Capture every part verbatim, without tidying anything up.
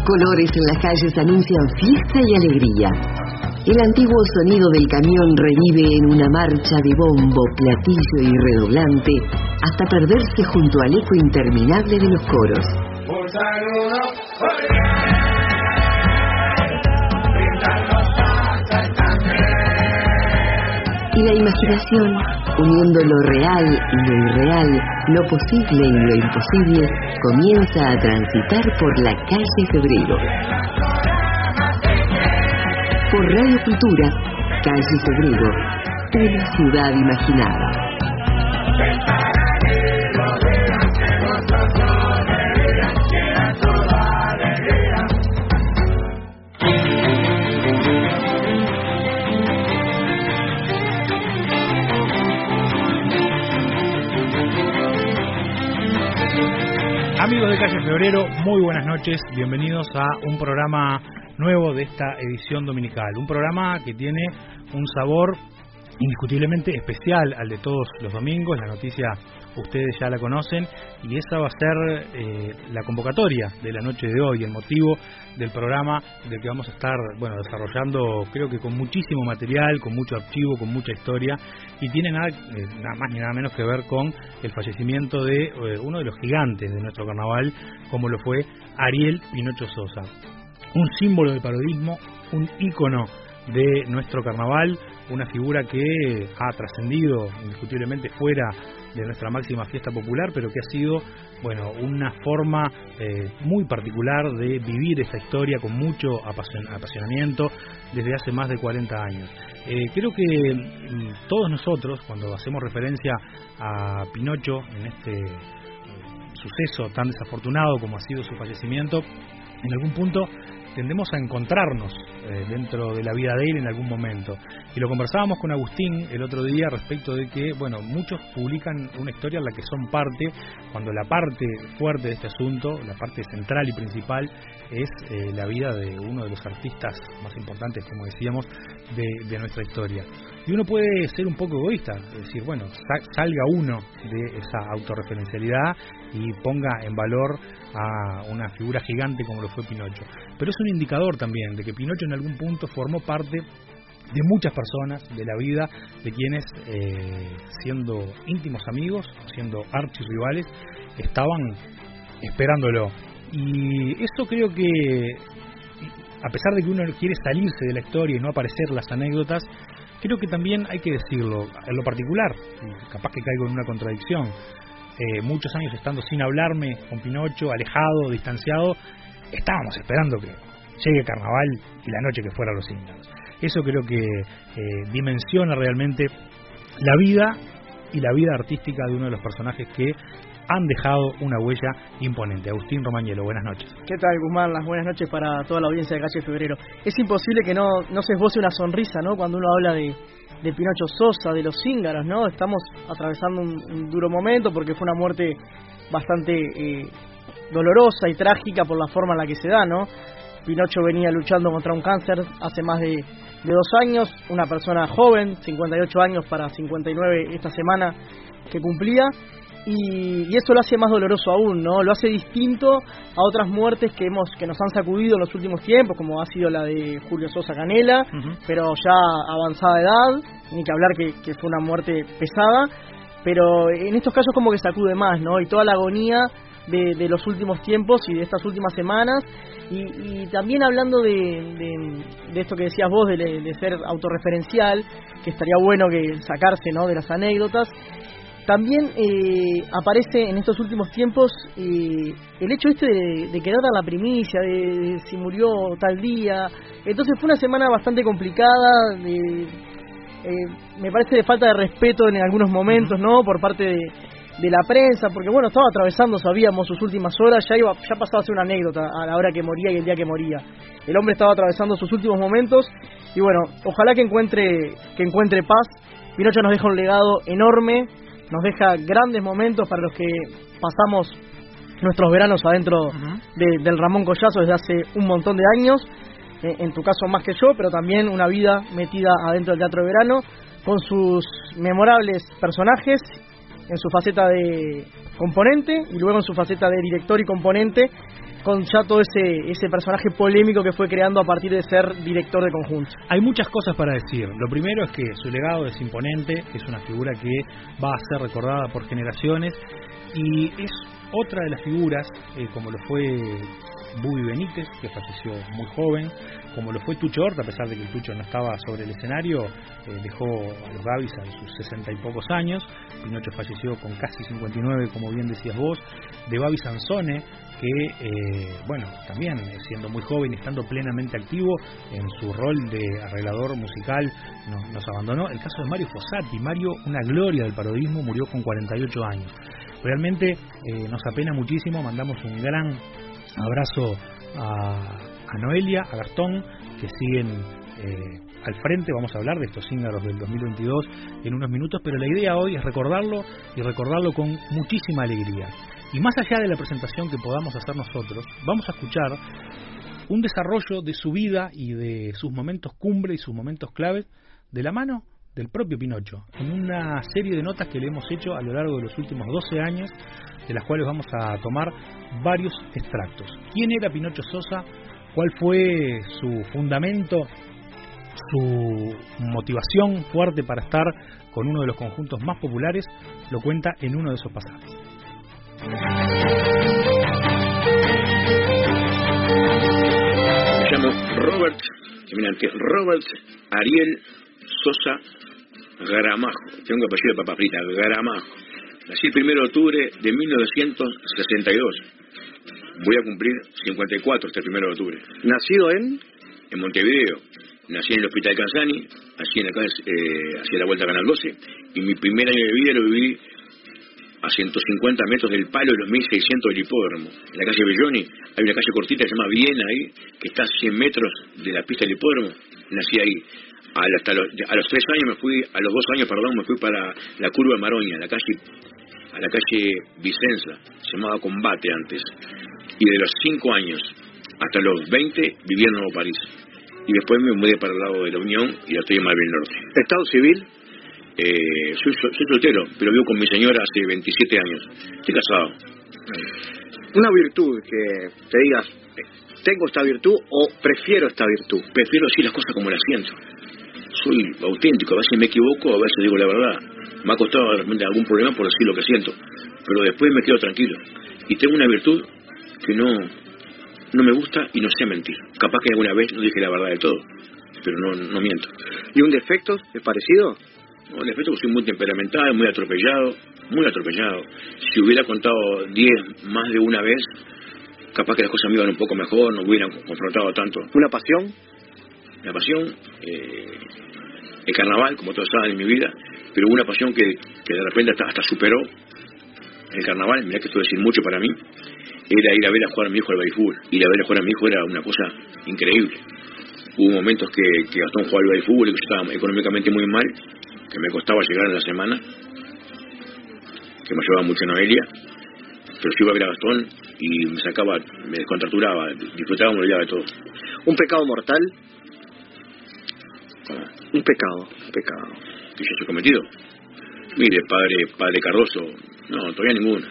colores en las calles anuncian fiesta y alegría. El antiguo sonido del camión revive en una marcha de bombo, platillo y redoblante hasta perderse junto al eco interminable de los coros. Un saludo y la imaginación, uniendo lo real y lo irreal, lo posible y lo imposible, comienza a transitar por la calle Febrero. Por Radio Cultura, Calle Febrero, una ciudad imaginada. Amigos de Calle Febrero, muy buenas noches, bienvenidos a un programa nuevo de esta edición dominical, un programa que tiene un sabor indiscutiblemente especial al de todos los domingos. La noticia ustedes ya la conocen y esa va a ser eh, la convocatoria de la noche de hoy, el motivo del programa del que vamos a estar bueno desarrollando, creo que con muchísimo material, con mucho archivo, con mucha historia, y tiene nada, eh, nada más ni nada menos que ver con el fallecimiento de eh, uno de los gigantes de nuestro carnaval, como lo fue Ariel Pinocho Sosa, un símbolo del parodismo, un ícono de nuestro carnaval, una figura que ha trascendido indiscutiblemente fuera de nuestra máxima fiesta popular, pero que ha sido, bueno, una forma eh, muy particular de vivir esta historia con mucho apasion- apasionamiento desde hace más de cuarenta años. Eh, creo que mm, todos nosotros, cuando hacemos referencia a Pinocho en este eh, suceso tan desafortunado como ha sido su fallecimiento, en algún punto tendemos a encontrarnos eh, dentro de la vida de él en algún momento. Y lo conversábamos con Agustín el otro día respecto de que, bueno, muchos publican una historia en la que son parte, cuando la parte fuerte de este asunto, la parte central y principal, es eh, la vida de uno de los artistas más importantes, como decíamos, de, de nuestra historia. Y uno puede ser un poco egoísta, es decir, bueno, salga uno de esa autorreferencialidad y ponga en valor a una figura gigante como lo fue Pinocho. Pero es un indicador también de que Pinocho en algún punto formó parte de muchas personas de la vida de quienes, eh, siendo íntimos amigos, siendo archirrivales, estaban esperándolo. Y eso creo que, a pesar de que uno quiere salirse de la historia y no aparecer las anécdotas, creo que también hay que decirlo, en lo particular, capaz que caigo en una contradicción, eh, muchos años estando sin hablarme con Pinocho, alejado, distanciado, estábamos esperando que llegue el carnaval y la noche que fuera Los Íngaros. Eso creo que eh, dimensiona realmente la vida y la vida artística de uno de los personajes que han dejado una huella imponente. Agustín Romagnolo, buenas noches. ¿Qué tal, Guzmán? Las buenas noches para toda la audiencia de Calle Febrero. Es imposible que no, no se esboce una sonrisa, ¿no?, cuando uno habla de, de Pinocho Sosa, de Los Íngaros, ¿no? Estamos atravesando un, un duro momento porque fue una muerte bastante eh, dolorosa y trágica por la forma en la que se da, ¿no? Pinocho venía luchando contra un cáncer hace más de, de dos años, una persona joven, cincuenta y ocho años para cincuenta y nueve esta semana que cumplía. Y, y eso lo hace más doloroso aún, ¿no? Lo hace distinto a otras muertes que hemos que nos han sacudido en los últimos tiempos, como ha sido la de Julio Sosa Canela, uh-huh. pero ya avanzada edad, ni que hablar que, que fue una muerte pesada, pero en estos casos como que sacude más, ¿no? Y toda la agonía de, de los últimos tiempos y de estas últimas semanas, y, y también hablando de, de, de esto que decías vos, de, de ser autorreferencial, que estaría bueno que sacarse, ¿no?, de las anécdotas. También eh, aparece en estos últimos tiempos eh, el hecho este de, de querer dar la primicia, de, de si murió tal día. Entonces fue una semana bastante complicada, de, eh, me parece de falta de respeto en algunos momentos, ¿no?, por parte de, de la prensa, porque bueno, estaba atravesando, sabíamos, sus últimas horas, ya iba, ya pasaba a ser una anécdota a la hora que moría y el día que moría. El hombre estaba atravesando sus últimos momentos y bueno, ojalá que encuentre, que encuentre paz. Pinocho nos deja un legado enorme, nos deja grandes momentos para los que pasamos nuestros veranos adentro uh-huh. de, del Ramón Collazo desde hace un montón de años, eh, en tu caso más que yo, pero también una vida metida adentro del teatro de verano, con sus memorables personajes, en su faceta de componente y luego en su faceta de director y componente, con ya todo ese ese personaje polémico que fue creando a partir de ser director de conjunto. Hay muchas cosas para decir. Lo primero es que su legado es imponente, es una figura que va a ser recordada por generaciones y es otra de las figuras, eh, como lo fue Bubi Benítez, que falleció muy joven, como lo fue Tucho Horta, a pesar de que el Tucho no estaba sobre el escenario, eh, dejó a los Gavis a sus sesenta y pocos años. Pinocho falleció con casi cincuenta y nueve, como bien decías vos. De Babi Sansone, que, eh, bueno, también siendo muy joven y estando plenamente activo en su rol de arreglador musical, nos, nos abandonó. El caso de Mario Fossati. Mario, una gloria del parodismo, murió con cuarenta y ocho años. Realmente eh, nos apena muchísimo. Mandamos un gran abrazo a, a Noelia, a Gastón, que siguen eh, al frente. Vamos a hablar de estos cíngaros del dos mil veintidós en unos minutos, pero la idea hoy es recordarlo y recordarlo con muchísima alegría. Y más allá de la presentación que podamos hacer nosotros, vamos a escuchar un desarrollo de su vida y de sus momentos cumbre y sus momentos claves de la mano del propio Pinocho, en una serie de notas que le hemos hecho a lo largo de los últimos doce años, de las cuales vamos a tomar varios extractos. ¿Quién era Pinocho Sosa? ¿Cuál fue su fundamento, su motivación fuerte para estar con uno de los conjuntos más populares? Lo cuenta en uno de esos pasajes. Me llamo Robert, eminente Robert Ariel Sosa Gramajo. Tengo un apellido de papa frita, Gramajo. Nací el primero de octubre de mil novecientos sesenta y dos. Voy a cumplir cincuenta y cuatro este primero de octubre. ¿Nacido en? En Montevideo. Nací en el Hospital Canzani, así en la calle, eh, hacia la vuelta a Canal doce, y mi primer año de vida lo viví a ciento cincuenta metros del palo de los mil seiscientos del hipódromo. En la calle Belloni hay una calle cortita que se llama Viena ahí, que está a cien metros de la pista del hipódromo. Nací ahí. A, hasta los, a los tres años me fui, a los dos años, perdón, me fui para la curva de Maroña, a la calle, a la calle Vicenza, se llamaba Combate antes. Y de los cinco años hasta los veinte viví en Nuevo París. Y después me mudé para el lado de la Unión y ya estoy en Malvin Norte. ¿Estado civil? Eh, soy, soy soltero, pero vivo con mi señora hace veintisiete años. Estoy casado. Una virtud que te digas, tengo esta virtud o prefiero esta virtud. Prefiero decir las cosas como las siento. Soy auténtico, a veces me equivoco, a veces digo la verdad. Me ha costado de repente algún problema por decir lo que siento, pero después me quedo tranquilo. Y tengo una virtud que no, no me gusta y no sé mentir. Capaz que alguna vez no dije la verdad de todo, pero no, no miento. ¿Y un defecto es parecido? No, el defecto es que soy muy temperamental, muy atropellado, muy atropellado. Si hubiera contado diez más de una vez, capaz que las cosas me iban un poco mejor, no hubieran confrontado tanto. ¿Una pasión? La pasión, eh, el carnaval, como todos saben en mi vida, pero una pasión que, que de repente hasta, hasta superó el carnaval, mirá que esto es decir mucho para mí, era ir a ver a jugar a mi hijo al béisbol. Ir a ver a jugar a mi hijo era una cosa increíble. Hubo momentos que, que Gastón jugaba al béisbol y que yo estaba económicamente muy mal, que me costaba llegar en la semana, que me llevaba mucho Noelia, pero yo iba a ver a Gastón y me sacaba, me descontracturaba, disfrutaba, me olvidaba de todo. ¿Un pecado mortal? ¿Cómo? Un pecado, un pecado. ¿Que yo he cometido? Mire, padre, padre Cardoso, no, todavía ninguno.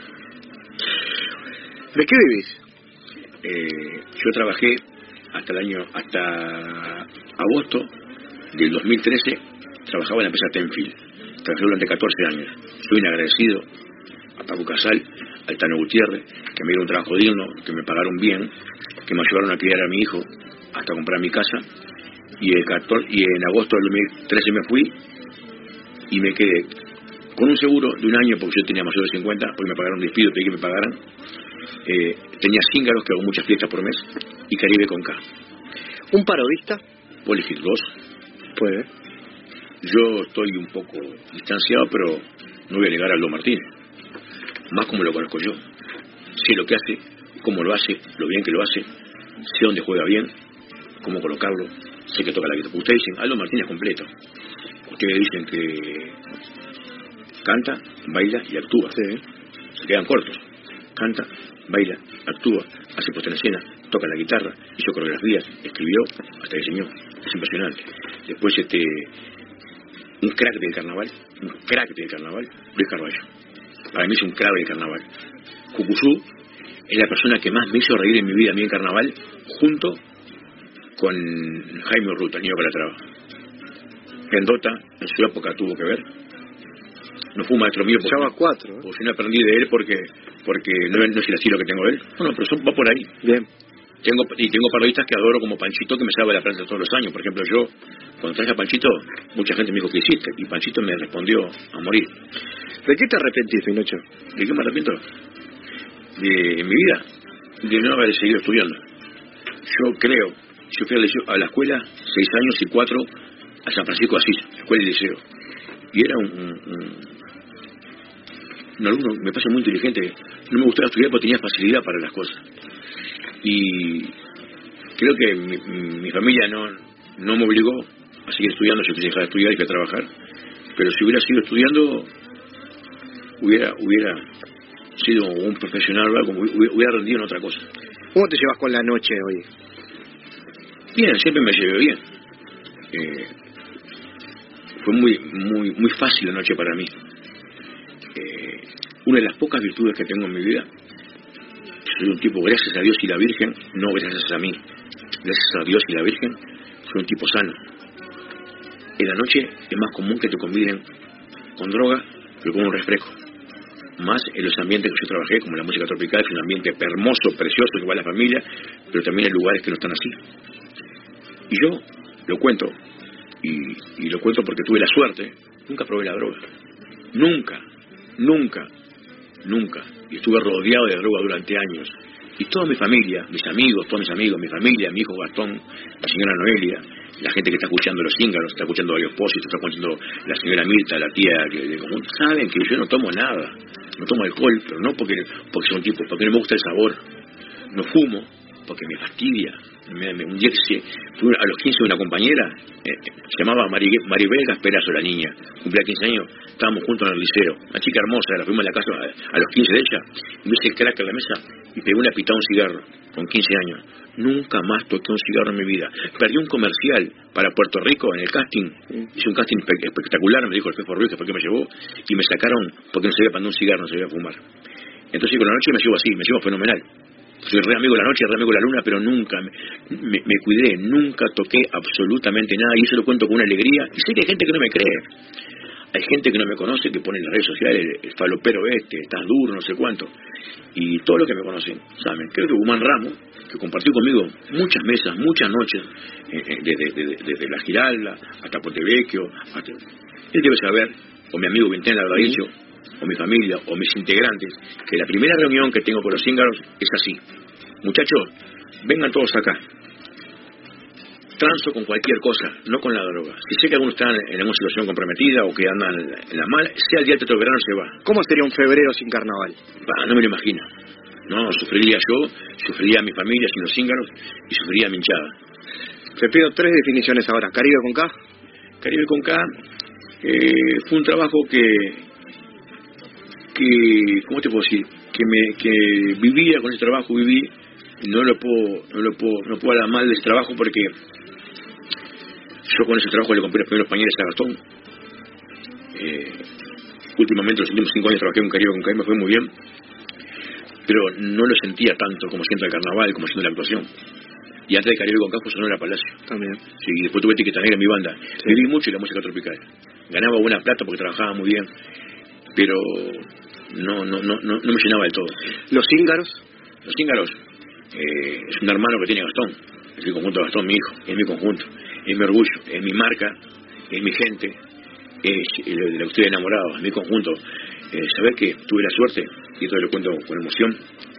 ¿De qué vivís? Eh, yo trabajé hasta el año, hasta agosto del dos mil trece, trabajaba en la empresa Tenfield. Trabajé durante catorce años. Soy un agradecido a Paco Casal, al Tano Gutiérrez, que me dieron un trabajo digno, que me pagaron bien, que me ayudaron a criar a mi hijo hasta comprar mi casa. Y, el catorce, y en agosto del dos mil trece me fui y me quedé con un seguro de un año, porque yo tenía mayor de cincuenta, porque me pagaron un despido, pedí que me pagaran. Eh, tenía cíngaros, que hago muchas fiestas por mes, y Caribe con K. ¿Un parodista? Polyhit dos. Puede. Yo estoy un poco distanciado, pero no voy a negar a Aldo Martínez. Más como lo conozco yo. Sé lo que hace, cómo lo hace, lo bien que lo hace, sé dónde juega bien, cómo colocarlo, sé que toca la guitarra. Ustedes dicen, Aldo Martínez completo. Ustedes dicen que canta, baila y actúa. Sí. Se quedan cortos. Canta, baila, actúa, hace puesta en escena, toca la guitarra, hizo coreografías, escribió, hasta diseñó. Es impresionante. Después este un crack del carnaval, un crack del carnaval, Luis Carballo. Para mí es un crack del carnaval. Cucuzú, es la persona que más me hizo reír en mi vida a mí en carnaval, junto con Jaime Urruta, el niño Calatrava. Pendota, en su época tuvo que ver. No fue un maestro mío porque, cuatro, ¿eh? porque yo no aprendí de él porque porque no, no es el estilo que tengo de él. No, no, pero son, va por ahí. Bien. Tengo, y tengo parodistas que adoro como Panchito, que me sabe la plata todos los años. Por ejemplo, yo, cuando traje a Panchito, mucha gente me dijo, ¿qué hiciste? Y Panchito me respondió a morir. ¿De qué te arrepentís, Pinocho? ¿De qué me arrepiento? De, en mi vida, de no haber seguido estudiando. Yo creo, yo fui a la, a la escuela seis años y cuatro a San Francisco de Asís, escuela y liceo. Y era un, un, un un alumno, me parece muy inteligente. No me gustaba estudiar porque tenía facilidad para las cosas. Y creo que mi, mi familia no, no me obligó a seguir estudiando. Yo quise dejar de estudiar y fui a trabajar. Pero si hubiera seguido estudiando, hubiera hubiera sido un profesional o algo, hubiera rendido en otra cosa. ¿Cómo te llevas con la noche hoy? Bien, siempre me llevé bien. Eh, fue muy muy muy fácil la noche para mí. Eh, una de las pocas virtudes que tengo en mi vida, soy un tipo, gracias a Dios y la Virgen, no gracias a mí, gracias a Dios y la Virgen, soy un tipo sano. En la noche es más común que te conviden con droga que con un refresco. Más en los ambientes que yo trabajé, como la música tropical, es un ambiente hermoso, precioso, que va a la familia, pero también hay lugares que no están así. Y yo lo cuento, y, y lo cuento porque tuve la suerte, nunca probé la droga. Nunca. Nunca, nunca. Y estuve rodeado de droga durante años. Y toda mi familia, mis amigos, todos mis amigos, mi familia, mi hijo Gastón, la señora Noelia, la gente que está escuchando los cíngaros, está escuchando varios Pósitos, está escuchando la señora Mirta, la tía que de común, saben que yo no tomo nada, no tomo alcohol, pero no porque porque soy un tipo, porque no me gusta el sabor. No fumo, porque me fastidia. Me, me, un día que se, fui a los quince de una compañera, eh, se llamaba Maribel, Maribel Gasperazo, la niña, cumplía quince años, estábamos juntos en el liceo, una chica hermosa, la fuimos a la casa a, a los quince de ella, y me hice el crack en la mesa y pegué una pitada a un cigarro, con quince años. Nunca más toqué un cigarro en mi vida. Perdí un comercial para Puerto Rico en el casting, hice un casting espe espectacular, me dijo el Fefo Ruiz, que fue que me llevó, y me sacaron porque no sabía prender un cigarro, no sabía fumar. Entonces con la noche me llevo así, me llevo fenomenal. Soy re amigo de la noche, re amigo de la luna, pero nunca me, me, me cuidé, nunca toqué absolutamente nada, y eso lo cuento con una alegría. Y sé que hay gente que no me cree. Hay gente que no me conoce, que pone en las redes sociales el, el falopero este, estás duro, no sé cuánto. Y todos los que me conocen saben. Creo que Guzmán Ramos, que compartió conmigo muchas mesas, muchas noches, eh, eh, desde, desde, desde La Giralda hasta Pontevecchio, hasta... él debe saber, o mi amigo Vintén le habrá dicho, o mi familia, o mis integrantes, que la primera reunión que tengo con los cíngaros es así. Muchachos, vengan todos acá. Transo con cualquier cosa, no con la droga. Si sé que algunos están en alguna situación comprometida o que andan en la mala, sea el día del verano se va. ¿Cómo sería un febrero sin carnaval? Bah, no me lo imagino. No, sufriría yo, sufriría mi familia sin los cíngaros y sufriría mi hinchada. Te pido tres definiciones ahora. ¿Caribe con K? Caribe con K eh, fue un trabajo que... que ¿cómo te puedo decir? Que me que vivía con ese trabajo, viví, no lo puedo no lo puedo no puedo hablar mal de ese trabajo porque yo con ese trabajo le compré los primeros pañales a Gastón. Eh, últimamente los últimos cinco años trabajé en Caribe con K, me fue muy bien, pero no lo sentía tanto como siento el carnaval, como siento la actuación. Y antes de Caribe con K fue Sonora Palacio también. Sí, y después tuve Etiqueta Negra en mi banda. Sí. Viví mucho en la música tropical, ganaba buena plata porque trabajaba muy bien, pero no no no no, no me llenaba del todo. ¿Los cíngaros? Los cíngaros eh, es un hermano que tiene Gastón, es el conjunto de Gastón, mi hijo, es mi conjunto, es mi orgullo, es mi marca, es mi gente, es de la que estoy enamorado, es mi conjunto. Eh, saber que tuve la suerte, y esto lo cuento con emoción.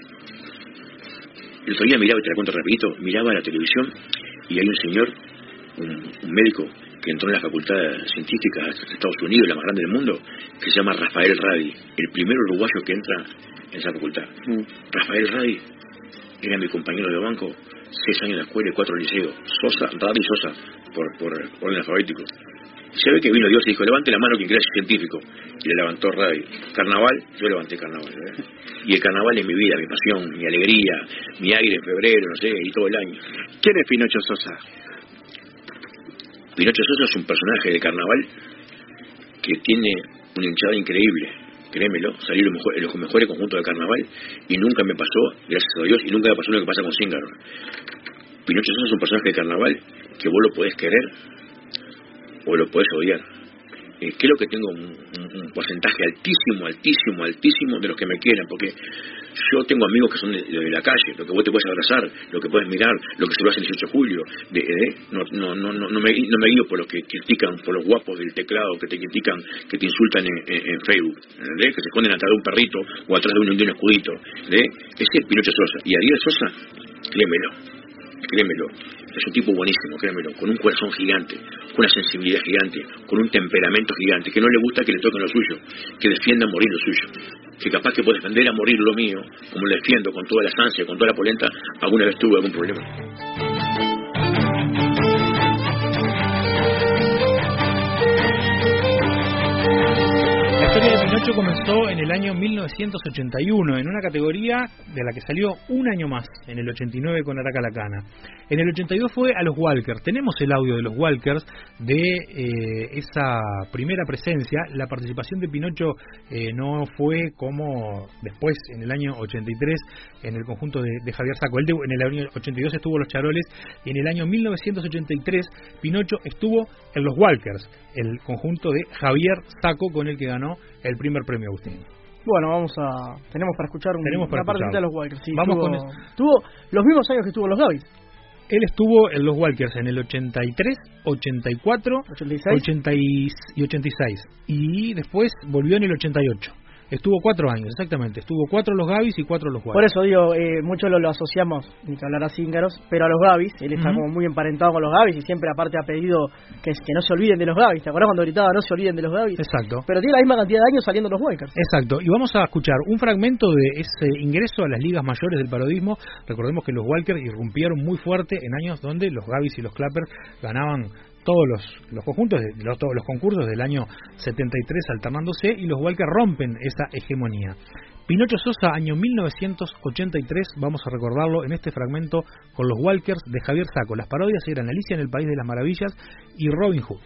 El otro día miraba, y te la cuento rapidito, miraba la televisión y hay un señor, un, un médico que entró en la facultad científica de Estados Unidos, la más grande del mundo, que se llama Rafael Radi, el primer uruguayo que entra en esa facultad. Mm. Rafael Radi era mi compañero de banco, seis años de escuela y cuatro liceos. Sosa, Radi Sosa, por, por orden alfabético. Y se ve que vino Dios y dijo, levante la mano quien quiera ser científico. Y le levantó Radi. Carnaval, yo levanté carnaval. ¿eh? Y el carnaval es mi vida, mi pasión, mi alegría, mi aire en febrero, no sé, y todo el año. ¿Quién es Pinocho Sosa? Pinocho Sosa es un personaje de carnaval que tiene una hinchada increíble, créemelo, salí en los, mejor, los mejores conjuntos de carnaval y nunca me pasó, gracias a Dios, y nunca me pasó lo que pasa con Zíngaro. Pinocho Sosa es un personaje de carnaval que vos lo podés querer o lo podés odiar. Eh, creo que tengo un, un, un porcentaje altísimo, altísimo, altísimo de los que me quieran, porque yo tengo amigos que son de, de la calle, lo que vos te puedes abrazar, lo que puedes mirar, lo que se lo hace el dieciocho de julio. De, de, no, no, no, no, no, me, no me guío por los que critican, por los guapos del teclado que te critican, que te insultan en, en, en Facebook, ¿de? Que se esconden atrás de un perrito o atrás de un, de un escudito. ¿De? Ese es Pinocho Sosa. Y Ariel Sosa, créemelo, créemelo. Es un tipo buenísimo, créemelo, con un corazón gigante, con una sensibilidad gigante, con un temperamento gigante, que no le gusta que le toquen lo suyo, que defienda a morir lo suyo, que capaz que puede defender a morir lo mío, como lo defiendo con toda la ansia, con toda la polenta, alguna vez tuve algún problema. La historia de Pinocho comenzó en el año mil novecientos ochenta y uno, en una categoría de la que salió un año más, en el ochenta y nueve con Araca Lacana. En el ochenta y dos fue a los Walkers. Tenemos el audio de los Walkers de eh, esa primera presencia. La participación de Pinocho eh, no fue como después, en el año ochenta y tres, en el conjunto de, de Javier Sacco. Él de, en el año ochenta y dos estuvo Los Charoles, y en el año mil novecientos ochenta y tres Pinocho estuvo en los Walkers, el conjunto de Javier Sacco, con el que ganó el primer premio Agustín. Bueno, vamos a tenemos para escuchar un, tenemos para una parte escuchar. de los Walkers. Sí, vamos tuvo, con eso. Tuvo los mismos años que estuvo los Gavis. Él estuvo en los Walkers en el ochenta y tres, ochenta y cuatro, ochenta y seis ochenta y ochenta y seis, y después volvió en el ochenta y ocho. Estuvo cuatro años, exactamente. Estuvo cuatro los Gavis y cuatro los Walkers. Por eso digo, eh, muchos lo, lo asociamos, ni que hablar a Zíngaros, pero a los Gavis. Él está uh-huh. como muy emparentado con los Gavis y siempre aparte ha pedido que, que no se olviden de los Gavis. ¿Te acuerdas cuando gritaba no se olviden de los Gavis? Exacto. Pero tiene la misma cantidad de años saliendo los Walkers. Exacto. Y vamos a escuchar un fragmento de ese ingreso a las ligas mayores del parodismo. Recordemos que los Walkers irrumpieron muy fuerte en años donde los Gavis y los Clappers ganaban todos los, los conjuntos, de, los, todos los concursos del año setenta y tres alternándose, y los Walkers rompen esa hegemonía. Pinocho Sosa, año mil novecientos ochenta y tres, vamos a recordarlo en este fragmento con los Walkers de Javier Sacco. Las parodias eran Alicia en el País de las Maravillas y Robin Hood.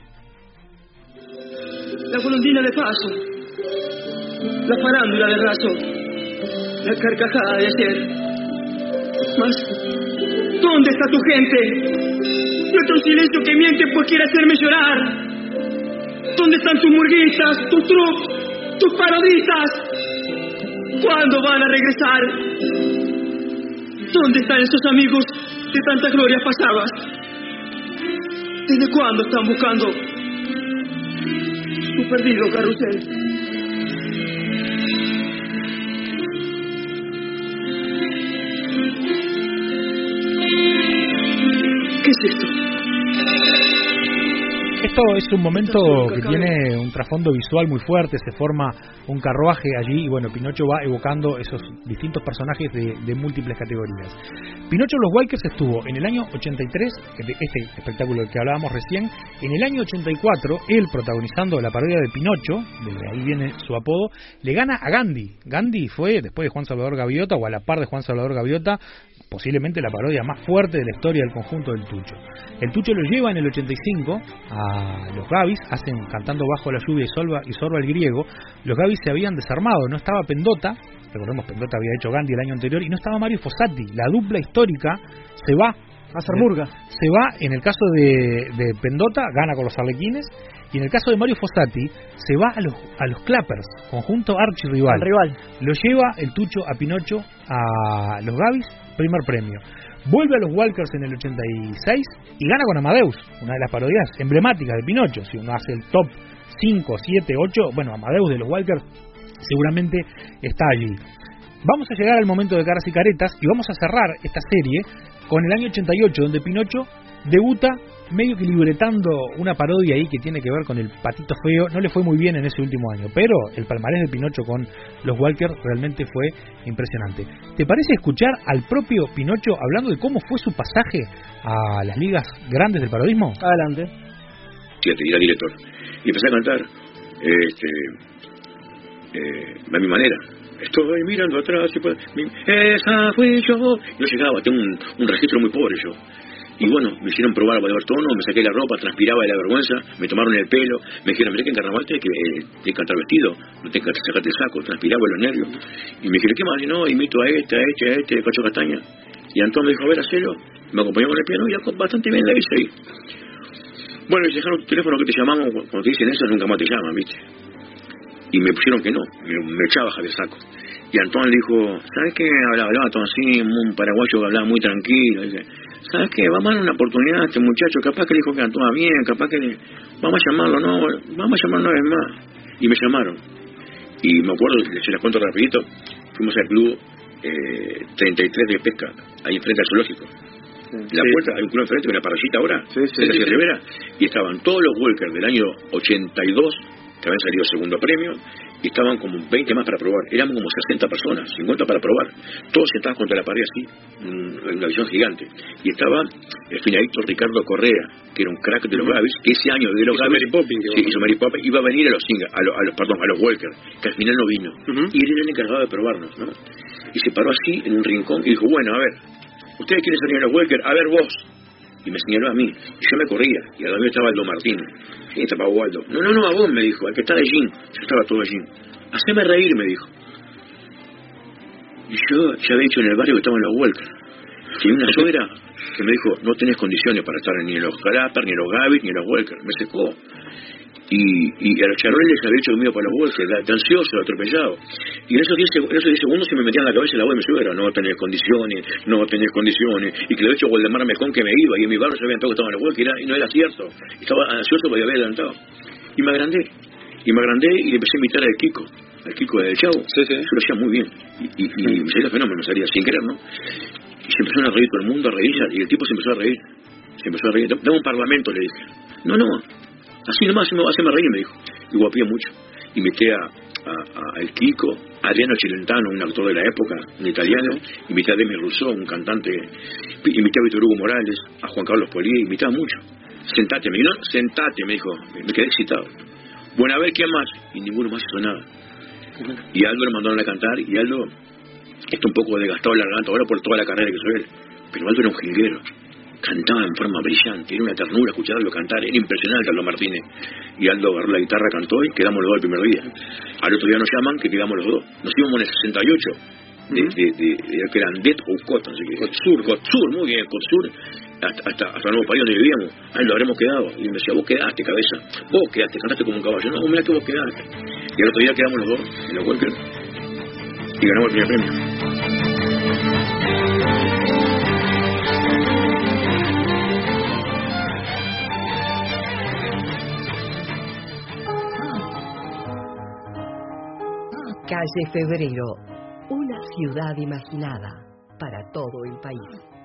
La golondrina de paso, la farándula de raso, la carcajada de ayer. Mas, ¿dónde está tu gente? Nuestro silencio que miente pues quiere hacerme llorar. ¿Dónde están tus murguistas, tus trucs, tus parodistas? ¿Cuándo van a regresar? ¿Dónde están esos amigos de tantas glorias pasadas? ¿Desde cuándo están buscando su perdido carrusel? ¿Qué es esto? Esto es un momento que tiene un trasfondo visual muy fuerte, se forma un carruaje allí y bueno, Pinocho va evocando esos distintos personajes de, de múltiples categorías. Pinocho en los Walkers estuvo en el año ochenta y tres, este espectáculo del que hablábamos recién, en el año ochenta y cuatro, él protagonizando la parodia de Pinocho, de ahí viene su apodo, le gana a Gandhi. Gandhi fue, después de Juan Salvador Gaviota, o a la par de Juan Salvador Gaviota, posiblemente la parodia más fuerte de la historia del conjunto del Tucho. El Tucho lo lleva en el ochenta y cinco a los Gavis, hacen Cantando bajo la lluvia y Sorba, y Sorba el griego. Los Gavis se habían desarmado, no estaba Pendota, recordemos Pendota había hecho Gandhi el año anterior, y no estaba Mario Fossati. La dupla histórica se va a hacer murga. Se va, en el caso de, de Pendota, gana con los Arlequines, y en el caso de Mario Fossati, se va a los, a los Clappers, conjunto archirrival. rival. Lo lleva el Tucho a Pinocho a los Gavis, primer premio. Vuelve a los Walkers en el ochenta y seis y gana con Amadeus, una de las parodias emblemáticas de Pinocho. Si uno hace el top cinco, siete, ocho, bueno, Amadeus de los Walkers seguramente está allí. Vamos a llegar al momento de Caras y Caretas y vamos a cerrar esta serie con el año ochenta y ocho, donde Pinocho debuta medio que libretando una parodia ahí que tiene que ver con el Patito Feo. No le fue muy bien en ese último año, pero el palmarés de Pinocho con los Walkers realmente fue impresionante. ¿Te parece escuchar al propio Pinocho hablando de cómo fue su pasaje a las ligas grandes del parodismo? Adelante. Sí, te dirá director. Y empecé a cantar este, eh, a mi manera. Estoy mirando atrás y pues, mi, esa fui yo. No llegaba, tengo un, un registro muy pobre yo. Y bueno, me hicieron probar a Bolívar Tono, me saqué la ropa, transpiraba de la vergüenza, me tomaron el pelo, me dijeron, mirá que en carnaval tenés que, eh, tenés que cantar vestido, no tenés que sacarte el saco, transpiraba de los nervios. Y me dijeron, ¿qué más? Y no, imito a este, a este, a este, Cacho Castaña. Y Antón me dijo, a ver, hacelo. Me acompañó con el piano y ya bastante bien la hice ahí. Bueno, y dejaron tu teléfono que te llamamos, cuando te dicen eso nunca más te llaman, ¿viste? Y me pusieron que no, me, me echaba Javier Saco. Y Antón le dijo, ¿sabes qué? Hablaba, hablaba todo así, un paraguayo que hablaba muy tranquilo. Dice, ¿sabes qué? Vamos a darle una oportunidad a este muchacho, capaz que le dijo que actúa bien, capaz que le... Vamos a llamarlo, no, vamos a llamarlo una vez más. Y me llamaron. Y me acuerdo, se las cuento rapidito, fuimos al club eh, treinta y tres de pesca, ahí enfrente al zoológico. La sí. puerta, hay un club enfrente, una parrillita ahora, sí, sí, de la sí, Rivera, sí. Y estaban todos los Walker del año ochenta y dos, que habían salido segundo premio, y estaban como veinte más para probar. Éramos como sesenta personas, cincuenta para probar. Todos sentados contra la pared así, en una visión gigante. Y estaba el finadito Ricardo Correa, que era un crack de los Gavis, que ese año de los hizo Gavis, Mary Poppins, sí, hizo Mary Poppins, iba a venir a los Singa, a los, a los, perdón, a los Walker, que al final no vino. Uh-huh. Y él era el encargado de probarnos, ¿no? Y se paró así en un rincón y dijo, bueno, a ver, ¿ustedes quieren salir a los Walker? A ver vos. Y me señaló a mí, y yo me corría, y al lado estaba Aldo Martín. ¿Quién estaba Waldo? No, no, no, a vos, me dijo, al que está allí. Yo estaba todo allí. Haceme reír, me dijo. Y yo ya había dicho en el barrio que estaba en los Walker. Tenía una suegra que me dijo, no tenés condiciones para estar ni en los Grapper, ni en los Gavis, ni en los Walker. Me secó. Y, y a los charroles les había dicho que me iba para los Walker, de ansioso, atropellado. Y en esos diez segundos se me metía en la cabeza la voz de mi suegra, no tenés condiciones, no tenés condiciones. Y que le había dicho Waldemar Mejón que me iba, y en mi barrio sabían todos que estaban en los Walker, y no era cierto. Estaba ansioso porque había adelantado. Y me agrandé. Y me agrandé y le empecé a invitar al Kiko, al Kiko del Chavo. Sí, sí. Yo lo hacía muy bien. Y, y, y me salía fenómeno, me salía sin querer, ¿no? Y se empezó a reír todo el mundo, a reírse, y el tipo se empezó a reír. Se empezó a reír. Dame un parlamento, le dije. No, no, así nomás, haceme reír, me dijo. Y guapía mucho. Invité a, a, a el Kiko, a Adriano Celentano, un actor de la época, un italiano. Invité a Demi Rousseau, un cantante. Invité a Víctor Hugo Morales, a Juan Carlos Polí, invitaba mucho. Sentate, me dijo, no, sentate, me dijo. Me quedé excitado. Bueno, a ver, ¿qué más? Y ninguno más hizo nada. Y Aldo lo mandaron a cantar, y Aldo está un poco desgastado la garganta ahora por toda la carrera que hizo él. Pero Aldo era un jilguero. Cantaba en forma brillante, era una ternura escucharlo cantar, era impresionante Aldo Martínez. Y Aldo agarró la guitarra, cantó y quedamos los dos el primer día. Al otro día nos llaman que quedamos los dos. Nos íbamos en el sesenta y ocho, de, de, de, de, que eran Det o Cot, no sé qué. Cotsur, Cotsur, muy bien, Cotsur, hasta, hasta, hasta Nuevo París donde vivíamos. Ahí lo habremos quedado. Y me decía, vos quedaste, cabeza. Vos quedaste, cantaste como un caballo. No, mirá que vos quedaste. Y al otro día quedamos los dos en los Walker y ganamos el primer premio. Calle Febrero, una ciudad imaginada para todo el país.